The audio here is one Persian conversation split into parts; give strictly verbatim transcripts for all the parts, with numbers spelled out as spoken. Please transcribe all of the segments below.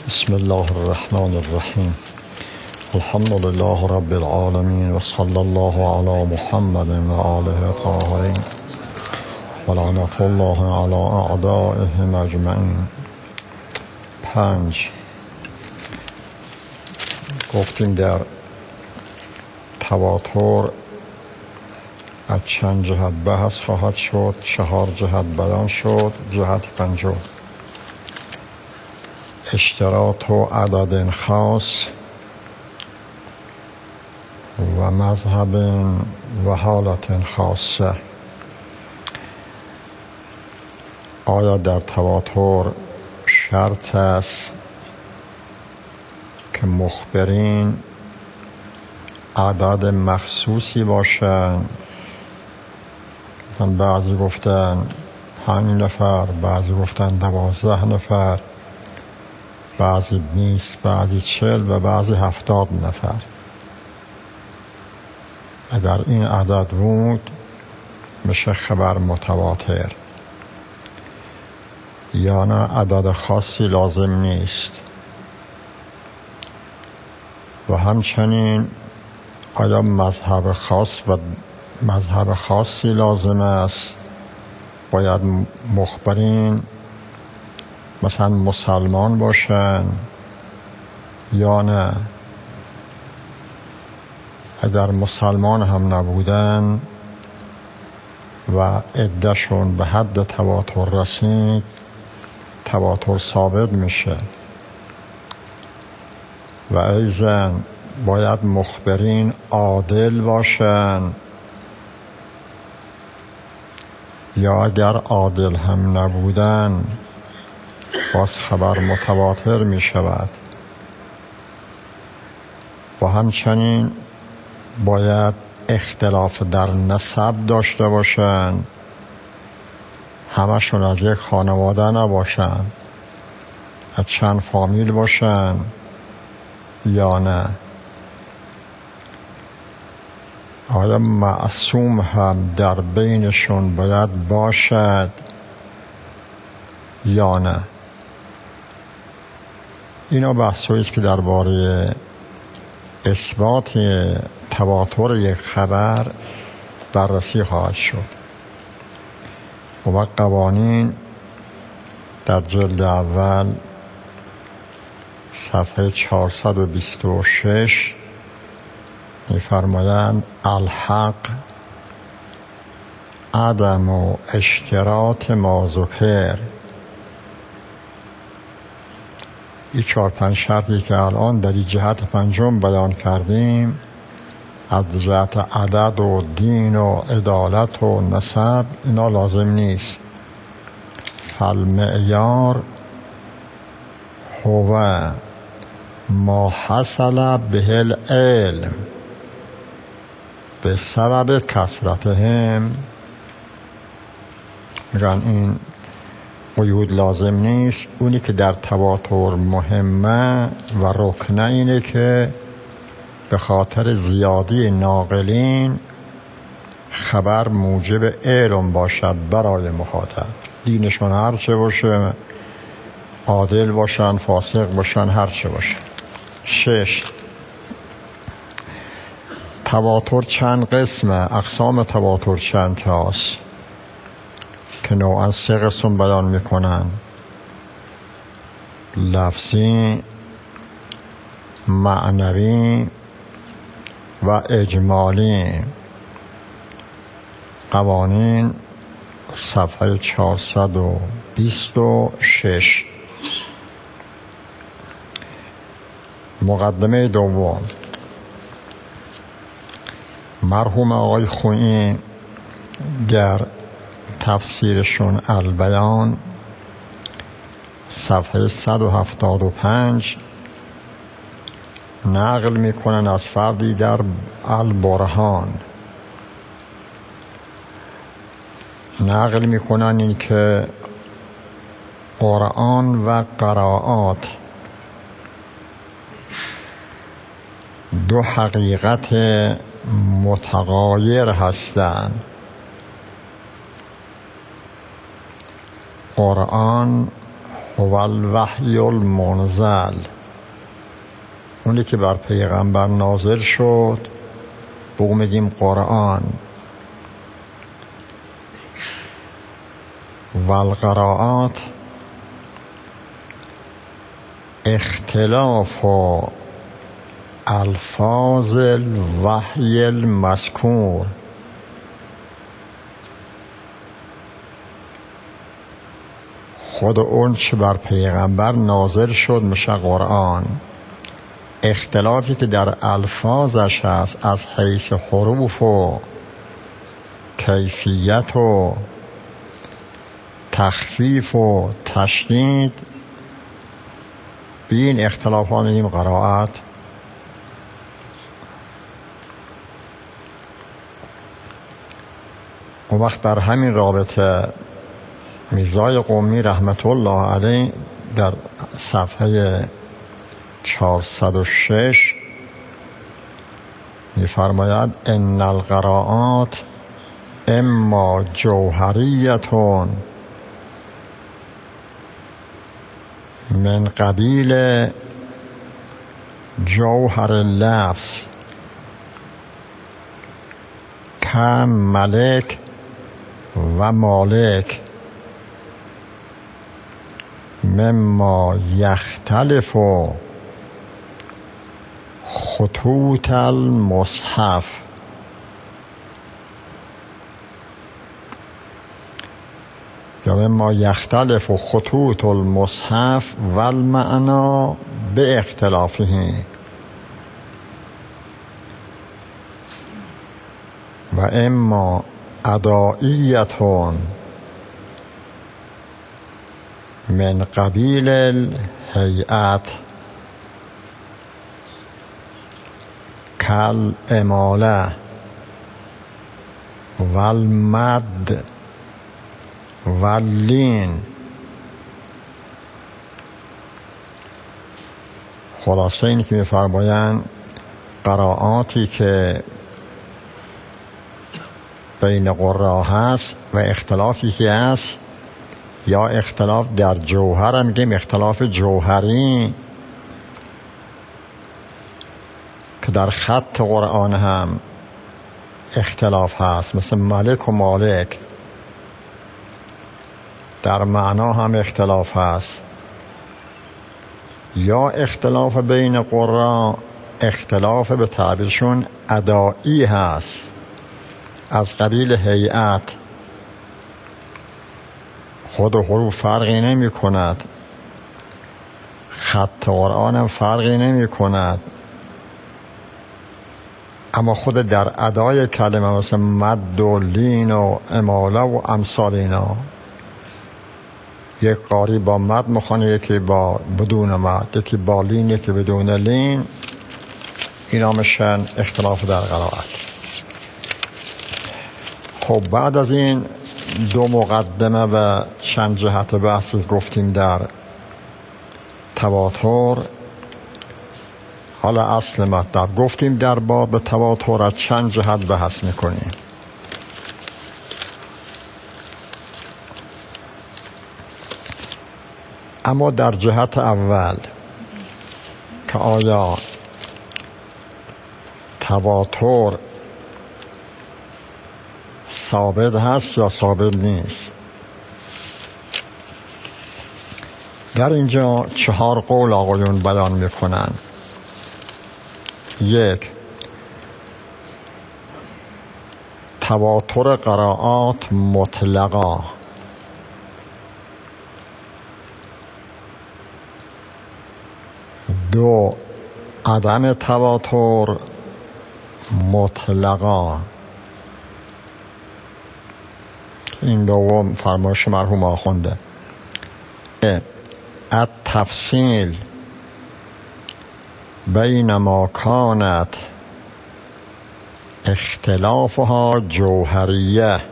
بسم الله الرحمن الرحیم. الحمد لله رب العالمین و صلی الله علی محمد و آله الطاهرین و لعنت الله علی اعدائهم اجمعین. پنج گفتیم در تواتر از چند جهت بحث خواهد شد. چهار جهت بیان شد. جهت پنجم اشتراط و عدد خاص و مذهب و حالت خاصه. آیا در تواتر شرط است که مخبرین عدد مخصوصی باشند؟ بعضی گفتن پنج نفر، بعضی گفتن دوازده نفر، بعضی بیست، بعضی چل و بعضی هفتاد نفر. اگر این عدد بود میشه خبر متواتر، یا نه عدد خاصی لازم نیست. و همچنین آیا مذهب خاص و مذهب خاصی لازم است؟ باید مخبرین مثلا مسلمان باشن یا نه؟ اگر مسلمان هم نبودن و عدهشون به حد تواتر رسید، تواتر ثابت میشه. و ایضاً باید مخبرین عادل باشن، یا اگر عادل هم نبودن باز خبر متواتر می شود. و همچنین باید اختلاف در نسب داشته باشن، همشون از یک خانواده نباشن، از چند فامیل باشن یا نه. آیا معصوم هم در بینشون باید باشد یا نه؟ اینا بحثایی است که درباره اثبات تواتر یک خبر بررسی خواهد شد. و قوانین در جلد اول صفحه چهارصد و بیست و شش می‌فرمایند الحق عدم و اشتراط ما ذکر. این چهار پنج شرطی که الان در این جهت پنجم بیان کردیم، از جهت عدد و دین و عدالت و نسب، اینا لازم نیست. فالمعیار هو ما حصل به العلم به سبب کثرتهم. میگن این قیود لازم نیست. اونی که در تواتر مهمه و رکنه اینه که به خاطر زیادی ناقلین خبر موجب علم باشد برای مخاطب. دینشون هر چه باشه، عادل باشن، فاسق باشن، هر چه باشه. شش تواتر چند قسمه؟ اقسام تواتر چند تاست که نوعا سه قسم بیان میکنن: لفظی، معنوی و اجمالی. قوانین صفحه چهارصد و بیست و شش. مقدمه دوم، مرحوم آقای خویی در تفسیرشون البیان صفحه صد و هفتاد و پنج نقل میکنن از فردی در البرهان، نقل میکنن این که قرآن و قرائات دو حقیقت متغایر هستند. قرآن هو الوحی المنزل، اونی که بر پیغمبر نازل شد بگو میگیم قرآن. و القراءات اختلاف و الفاظ الوحی المذکور، خود اون چه بر پیغمبر نازل شد میشه قرآن. اختلافی که در الفاظش هست از حیث حروف و کیفیت و تخفیف و تشدید، به این اختلاف ها میگیم قرائت. اون وقت در همین رابطه میرزای قمی رحمت الله علیه در صفحه چهارصد و شش میفرماید ان القراءات اما جوهریتون من قبیل جوهر اللفظ کم ملک و مالک مما یختلف خطوط المصحف. یا مما یختلف خطوط المصحف و المعنا به اختلافه و اما ادائیتون من قبیل الهیئت کل اماله و المد و اللین. خلاصه اینی که می‌فرمایند قرائاتی که بین قرا هست و اختلافی که هست، یا اختلاف در جوهر هم میگیم اختلاف جوهری که در خط قرآن هم اختلاف هست، مثل ملک و مالک. در معنا هم اختلاف هست. یا اختلاف بین قرآن اختلاف به تعبیرشون ادائی هست از قبیل هیئت. خود حروف فرقی نمی کند، خط قرآن هم فرقی نمی کند، اما خود در ادای کلمه مثل مد و لین و اماله و امثال اینا، یک قاری با مد مخونه، یکی با بدون مد، یکی با لین، یکی بدون لین. اینا میشن اختلاف در قرائت. خب بعد از این دو مقدمه و چند جهت بحث گفتیم در تواتر، حالا اصل مطلب گفتیم در باب تواتر از چند جهت بحث میکنیم. اما در جهت اول که آیا تواتر ثابت هست یا ثابت نیست، در اینجا چهار قول آقایون بیان میکنن. یک، تواتر قرائات مطلقا. دو، عدم تواتر مطلقا. این دوم فرمایش مرحوم آخونده. التفصیل بین ما کانت اختلافها جوهریه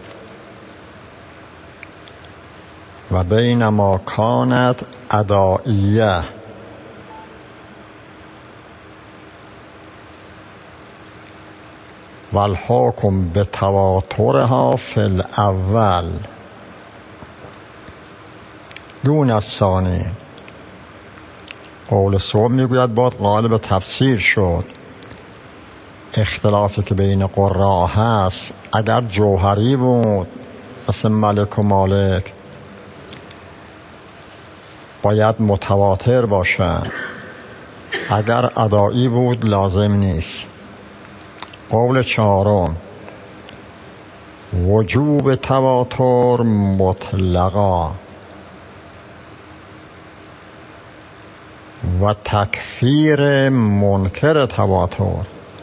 و بین ما کانت ادائیه. والحکم به تواترها فی الاول. دون الثانی. قول صوب میگوید باید قائل به تفسیر شد. اختلافی که بین قراء هست اگر جوهری بود مثل ملک و مالک باید متواتر باشد، اگر ادائی بود لازم نیست. قول چهارم وجوب تواتر مطلقا و تکفیر منکر تواتر.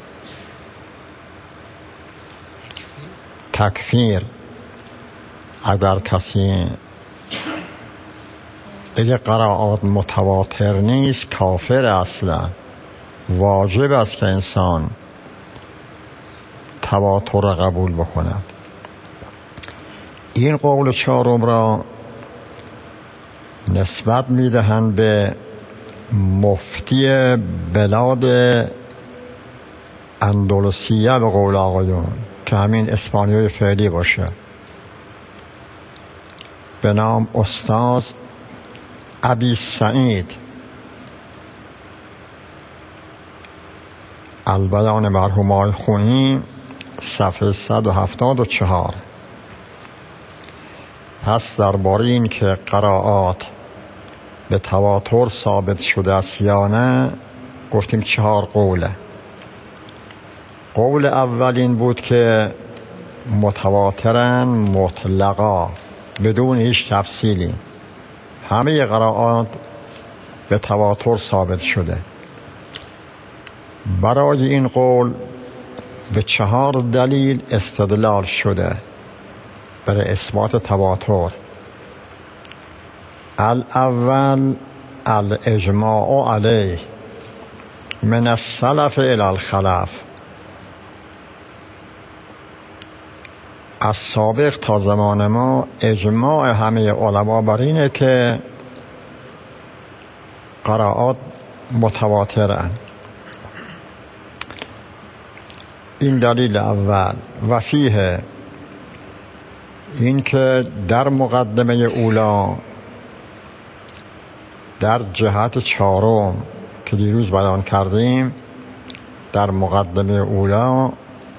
تکفیر اگر کسی بگه قرائات متواتر نیست کافر اصلا. واجب است که انسان تواتر را قبول بکند. این قول چهارم را نسبت میدهند به مفتی بلاد اندلسیه به قول آقایون که همین اسپانیای فعلی باشه، به نام استاد ابی سعید البیان مرحوم آقای خونی، صفحه صد و هفتاد و چهار. پس درباره این که قرائات به تواتر ثابت شده است یا نه گفتیم چهار قوله. قول اول این بود که متواترن مطلقا بدون هیچ تفصیلی، همه قرائات به تواتر ثابت شده. برای این قول به چهار دلیل استدلال شده برای اثبات تواتر. الاول الاجماع علیه من السلف الی الخلف، از سابق تا زمان ما اجماع همه علما بر اینه که قرائات متواترن. این دلیل اول. و فیه این که در مقدمه اولا در جهت چهارم که دیروز بیان کردیم، در مقدمه اولا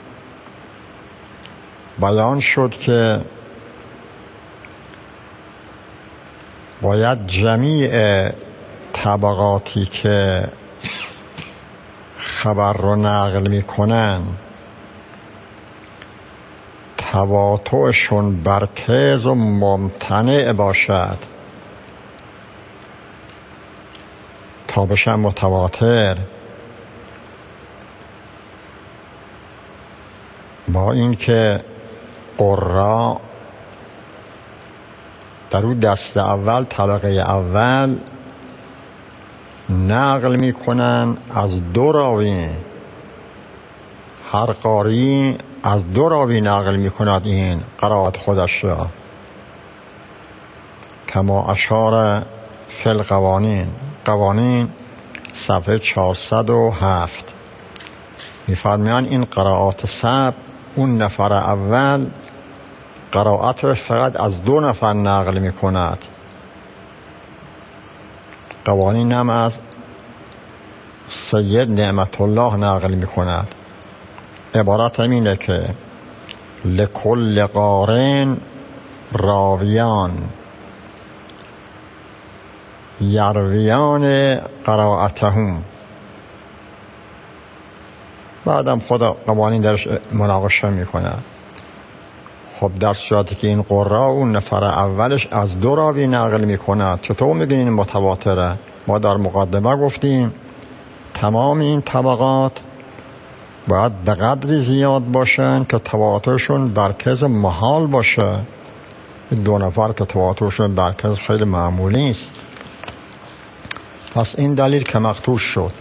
بیان شد که باید جمیع طبقاتی که خبر رو نقل میکنن تواترشون برکز و ممتنع باشد تا بشن متواتر. با اینکه قراء در اون دست اول طبقه اول نقل میکنن از دو راوی، هر قاری از دو راوی نقل میکند این قرائت خودش را، کما اشار فی القوانین، قوانین صفحه چهارصد و هفت میفرمایند این قرائات سبع اون نفر اول قرائت فقط از دو نفر نقل میکند. قوانین هم از سید نعمت الله نقل میکند. عبارت همینه که لکل قارن راویان یرویان قرائتهم. بعدم خدا قوانین درش مناقشه میکنه. خب در صورتی که این قراء اون نفر اولش از دو راوی نقل میکنه چطور میگین این متواتره؟ ما در مقدمه گفتیم تمام این طبقات باید به قدری زیاد باشن که تواترشون برکز محال باشه. دو نفر که تواترشون برکز خیلی معمولی است. پس این دلیل که مقطوع شد.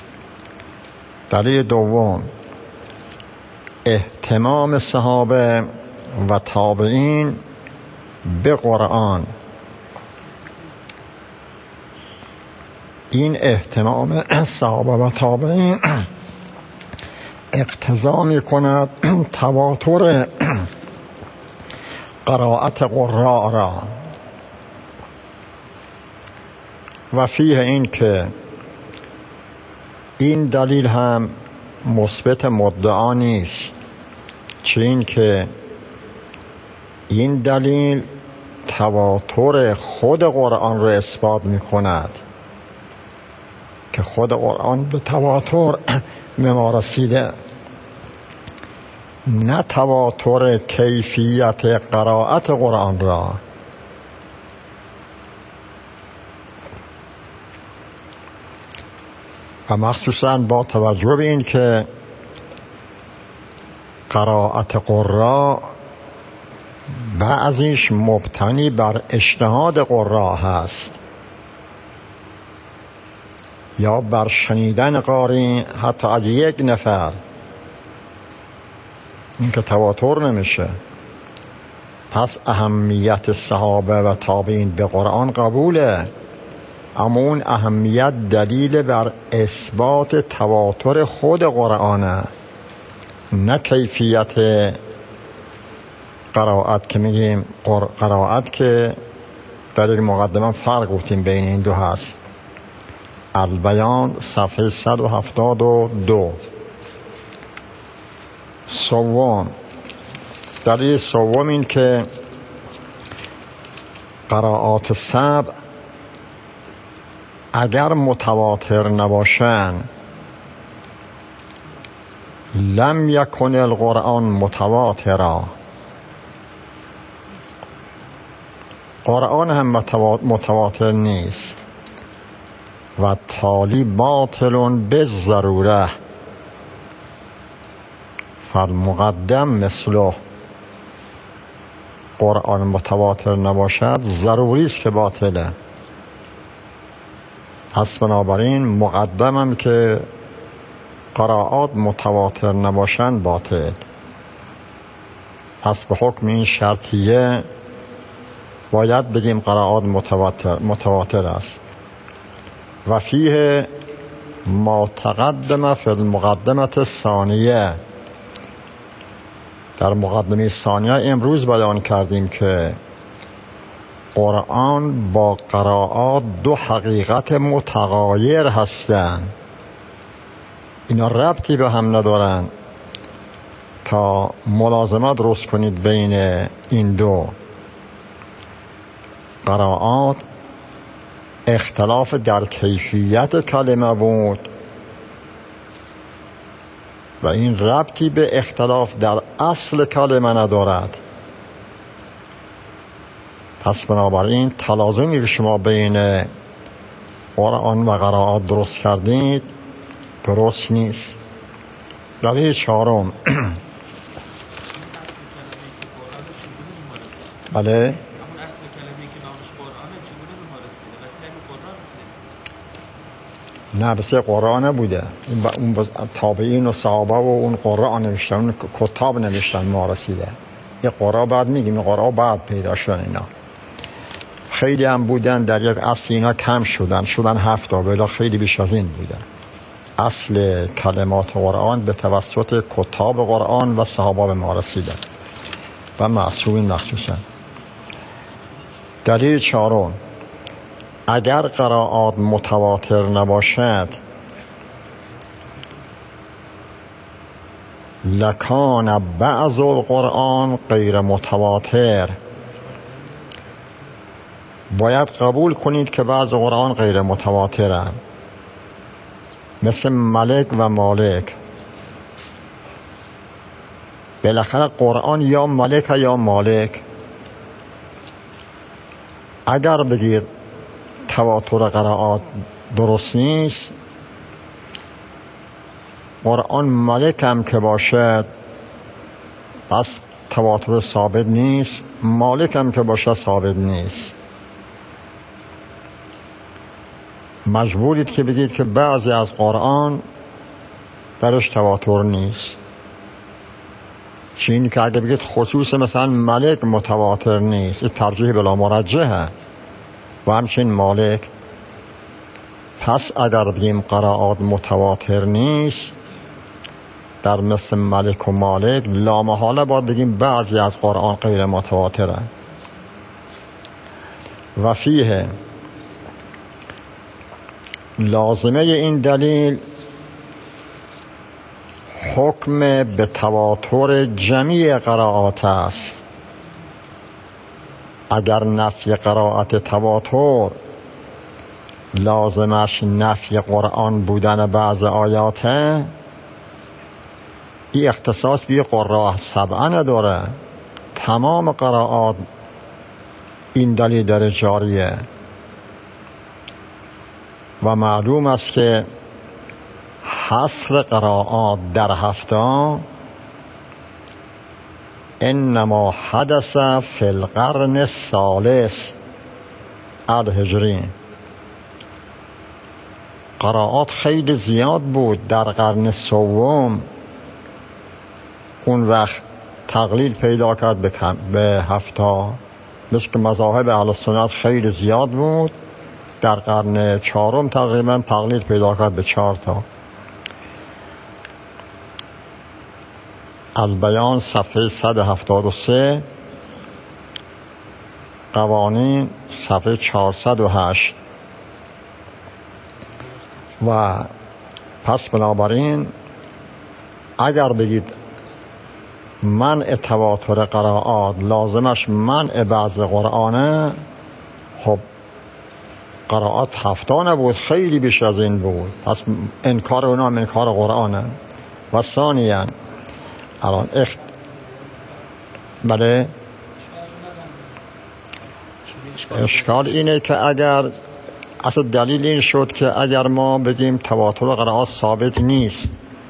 دلیل دوم اهتمام صحابه و تابعین به قرآن. این اهتمام صحابه و تابعین اقتضا می کند تواتر قرائت قراء را. و فیه این که این دلیل هم مثبت مدعا نیست، چه این که این دلیل تواتر خود قرآن رو اثبات می کند که خود قرآن به تواتر به ما رسیده، نه تواتر کیفیت قرائت قرآن را. و مخصوصا با توجه به این که قرائت قراء بعضیش مبتنی بر اجتهاد قراء هست یا بر شنیدن قاری حتی از یک نفر، این که تواتر نمیشه. پس اهمیت صحابه و تابعین به قرآن قبوله، اما اون اهمیت دلیل بر اثبات تواتر خود قرآنه، نه کیفیت قرائت که میگیم قرائت که در این مقدمه فرق گفتیم بین این دو هست. البیان صفحه صد و هفتاد و دو. سوم، دلیل سوم این که قرائات سبع اگر متواتر نباشن لم یکن القرآن متواترا، قرآن هم متواتر نیست و تالی باطل بالضروره فالمقدم مثله. قرآن متواتر نباشد ضروری است که باطله، پس بنابراین مقدمم که قرائات متواتر نباشند باطل. پس به حکم این شرطیه باید بگیم قرائات متواتر, متواتر است. و فیه ما تقدم فی المقدمه الثانیه، در مقدمه ثانیه امروز بیان کردیم که قرآن با قرائات دو حقیقت متغایر هستند، اینا ربطی به هم ندارن تا ملازمت درست کنید بین این دو. قرائات اختلاف در کیفیت کلمه بود و این ربطی به اختلاف در اصل کلمه ندارد. پس بنابراین تلازمی که شما بین قرآن و قرائات درست کردید درست نیست. دلیل چهارم بله نه بسیار قرآن نبوده، اون تابعین و صحابه و اون قرآن نوشتن، اون کتاب نوشتن ما رسیده. یه قرآن بعد میگیم قرآن بعد پیدا شدن، اینا خیلی هم بودن در یک اصل، اینا کم شدن شدن هفت تا، بلا خیلی بیش از این بودن. اصل کلمات قرآن به توسط کتاب قرآن و صحابه به ما رسیده و معصومین مخصوصا. دلیل چهارم، اگر قرائات متواتر نباشد لکان بعض القرآن غیر متواتر، باید قبول کنید که بعض قرآن غیر متواتره، مثل ملک و مالک. بالاخره قرآن یا ملک یا مالک. اگر بگید تواتر قرائات درست نیست، قرآن ملک هم که باشد پس تواتر ثابت نیست، مالک هم که باشد ثابت نیست. مجبورید که بگید که بعضی از قرآن درش تواتر نیست. چین که اگه بگید خصوص مثلا ملک متواتر نیست، این ترجیح بلا مرجحه، و همچنین مالک. پس اگر بگیم قرائات متواتر نیست در مثل ملک و مالک، لامحاله باید بگیم بعضی از قرآن غیر متواتره. و فیه لازمه این دلیل حکم به تواتر جمیع قرائات است. اگر نفی قرائت تواتر لازمش نفی قرآن بودن بعض آیاته، این اختصاص به قراء سبعه نداره. تمام قرائات این دلیل در جاریه و معلوم است که حصر قرائات در هفته انما حدث فی القرن الثالث الهجری. قرائات خیلی زیاد بود در قرن سوم، اون وقت تقلیل پیدا کرد به, به هفته، مثل که مذاهب اهل سنت خیلی زیاد بود. در قرن چهارم تقریبا تقلیل پیدا کرد به چهار تا. البیان صفحه صد و هفتاد و سه، قوانین صفحه چهارصد و هشت. و پس بنابراین اگر بگید منع تواتر قرائات لازمش منع بعض قرآنه، خب قرائات هفته نبود، خیلی بیش از این بود، پس انکار اونا هم انکار قرآنه. و ثانیاً الان اخت بله اشکال اینه که اگر اصلا دلیل این شد که اگر ما بگیم تواتر قرائات ثابت نیست،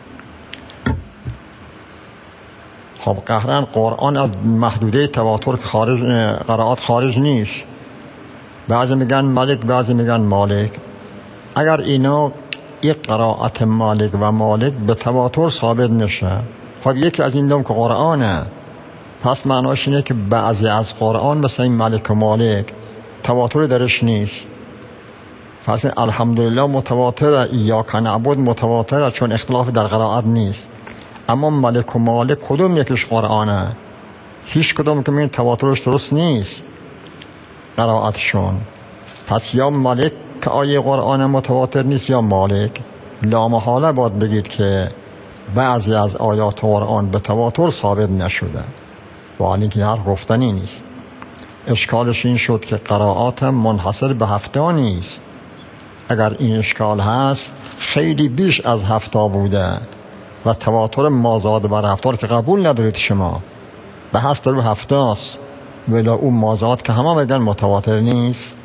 خب قهرن قرآن از محدوده تواتر خارج، قرائات خارج نیست. بعضی میگن مالک، بعضی میگن مالک. اگر اینا یک قرائت مالک و مالک به تواتر ثابت نشه، خب یکی از این دوم که قرآنه، پس معناش اینه که بعضی از قرآن مثل این مالک و مالک تواتر درش نیست. پس الحمدلله متواتره، ایاک نعبد متواتره، چون اختلاف در قرائت نیست. اما مالک و مالک کدوم یکیش قرآنه؟ هیچ کدوم که این تواترش درست نیست قرائتشون. پس یا مالک که آیه قرآن متواتر نیست یا مالک. لا محاله باید بگید که بعضی از آیات قرآن به تواتر ثابت نشده، و حالی که هر گفتنی نیست. اشکالش این شد که قرائات منحصر به هفته نیست. اگر این اشکال هست خیلی بیش از هفته بوده و تواتر مازاد بر هفته که قبول ندارید شما، به هست در هفته است، ولی اون مازاد که همه بگن متواتر نیست.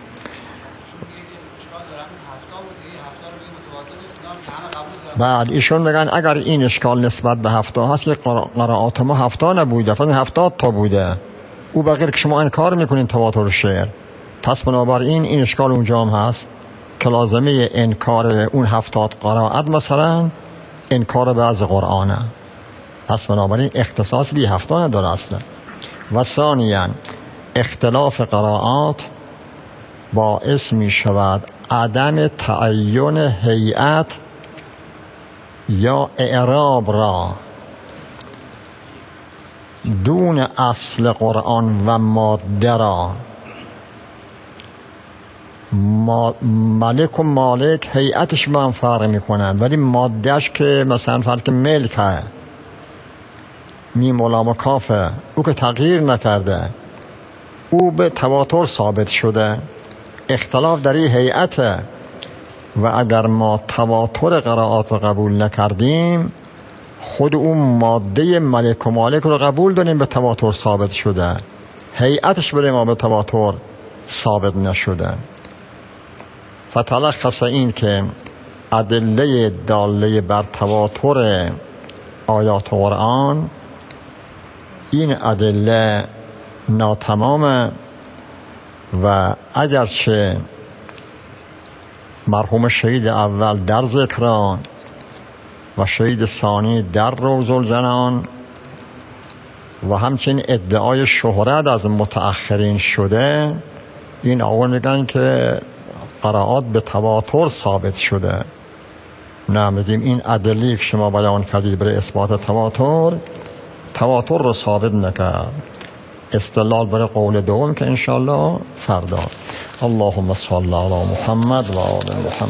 بعد ایشون بگن اگر این اشکال نسبت به هفته هست که قرائات ما هفته نبوده، فقط هفتاد تا بوده، او بغیر که شما انکار میکنین تواتر شعر، پس بنابراین این اشکال اونجا هم هست که لازمه انکار اون هفتاد قرائت مثلا انکار بعض قرآنه. پس بنابراین اختصاص بی هفته نداره اصلا. و ثانیاً اختلاف قرائات باعث می شود عدم تعین هیئت یا اعراب را دون اصل قرآن و ماده را. مالک و مالک هیئتش با هم فرق میکنن، ولی مادهش که مثلا فرض که ملکه، میم و لام و کافه، او که تغییر نکرده، او به تواتر ثابت شده. اختلاف در این هیئته. و اگر ما تواتر قرائات رو قبول نکردیم، خود اون ماده ملک و مالک رو قبول داریم به تواتر ثابت شده، هیئتش برای ما به تواتر ثابت نشده. فتلخص این که ادله داله بر تواتر آیات قرآن، این ادله ناتمامه و اگرچه مرحوم شهید اول در ذکران و شهید ثانی در روض الجنان و همچنین ادعای شهرت از متأخرین شده، این آقا میگن که قرائات به تواتر ثابت شده. نه، میگیم این ادله که شما بیان کردید برای اثبات تواتر، تواتر رو ثابت نکرد. استدلال برای قول دوم که انشالله فردا. اللهم صل علی محمد و آل محمد.